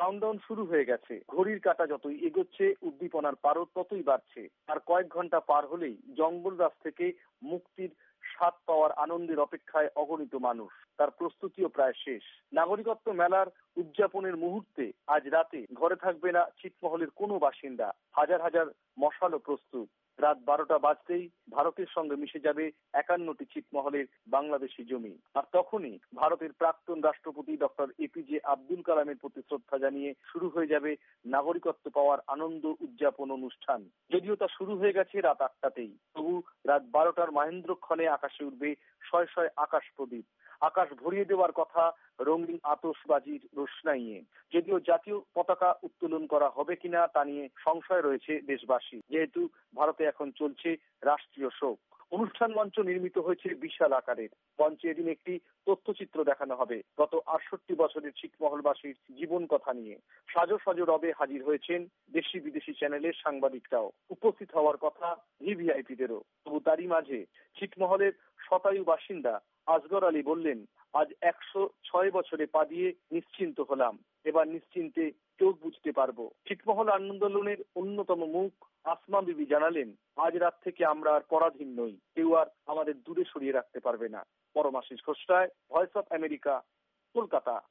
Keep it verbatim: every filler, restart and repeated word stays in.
Countdown শুরু হয়ে গেছে। ঘড়ির কাঁটা যতই এগোচ্ছে উদ্দীপনার পারদ ততই বাড়ছে। আর কয়েক ঘন্টা পার হলেই জঙ্গল রাজ থেকে মুক্তির স্বাদ পাওয়ার আনন্দের অপেক্ষায় অগণিত মানুষ। তার প্রস্তুতিও প্রায় শেষ। নাগরিকত্ব মেলার উদযাপনের মুহূর্তে আজ রাতে ঘরে থাকবে না ছিটমহলের কোনো বাসিন্দা। হাজার হাজার মশালও প্রস্তুত। রাত বারোটা বাজতেই ভারতের সঙ্গে মিশে যাবে একান্নটি ছিটমহলের বাংলাদেশি জমি। আর তখনই ভারতের প্রাক্তন রাষ্ট্রপতি ডক্টর এপিজে আব্দুল কালামের প্রতি শ্রদ্ধা জানিয়ে শুরু হয়ে যাবে নাগরিকত্ব পাওয়ার আনন্দ উদযাপন অনুষ্ঠান। যদিও তা শুরু হয়ে গেছে রাত আটটাতেই, তবু রাত বারোটার মাহেন্দ্রক্ষণে আকাশে উঠবে শয়ে শয়ে আকাশ প্রদীপ। আকাশ ভরিয়ে দেওয়ার কথা রঙিন আতশবাজির রোশনাইয়ে। যদিও জাতীয় পতাকা উত্তোলন করা হবে কিনা তা নিয়ে সংশয় রয়েছে দেশবাসী, যেহেতু ভারতে এখন চলছে রাষ্ট্রীয় শোক। অনুষ্ঠান মঞ্চ নির্মিত হয়েছে বিশাল আকারের। মঞ্চে এদিন একটি তথ্যচিত্র দেখানো হবে গত আটষট্টি বছরের ছিটমহলবাসীর জীবন কথা নিয়ে। সাজো সাজো রবে হাজির হয়েছেন দেশি বিদেশি চ্যানেলের সাংবাদিকরাও। উপস্থিত হওয়ার কথা ভিভিআইপিদেরও। তবু তারই মাঝে ছিটমহলের শতায়ু বাসিন্দা আসগর আলী বললেন, আজ একশো ছয় বছরে পা দিয়ে নিশ্চিন্ত হলাম। এবার নিশ্চিন্তে চোখ বুঝতে পারবো। ছিটমহল আন্দোলনের অন্যতম মুখ আসমা বিবি জানালেন, আজ রাত থেকে আমরা আর পরাধীন নই। কেউ আর আমাদের দূরে সরিয়ে রাখতে পারবে না। Paramashis Ghosh Roy, voice of America, Kolkata.